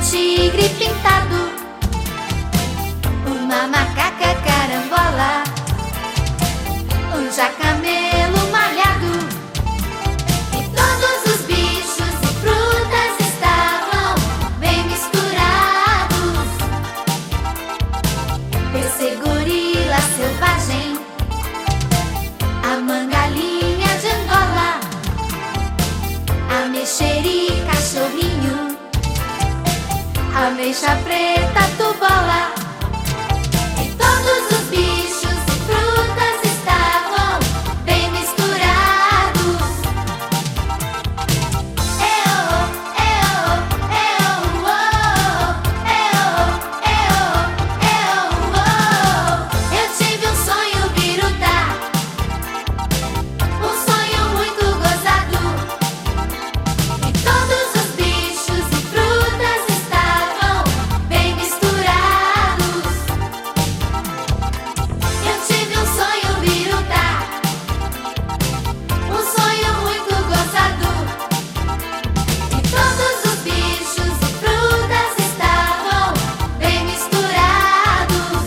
tigre pintado, uma macaca carambola, um jacamelo malhado. E todos os bichos e frutas estavam bem misturados. Esse gorila selvagem, a mangalinha de Angola, a mexerica cachorrinho, a ameixa preta tubola. E todos os bichos e frutas estavam bem misturados. Eo, eo, eo, oh, eo, eo, eo, oh. Eu tive um sonho biruta, um sonho muito gozado. E todos os bichos e frutas estavam bem misturados. Eu tive um sonho biruta, um sonho muito gozado. E todos os bichos e frutas estavam bem misturados.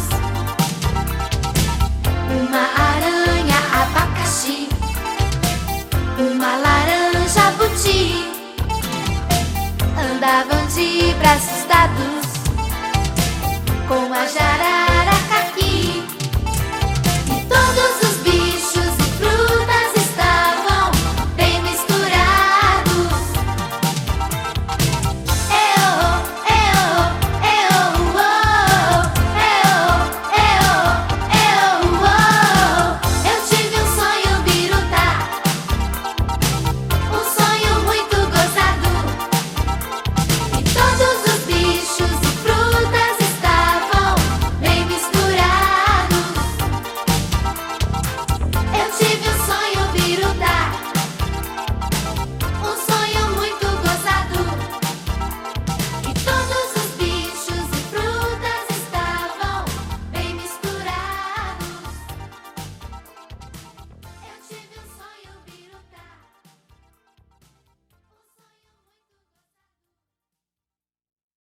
Uma aranha abacaxi, uma laranja buti, andavam de braços dados.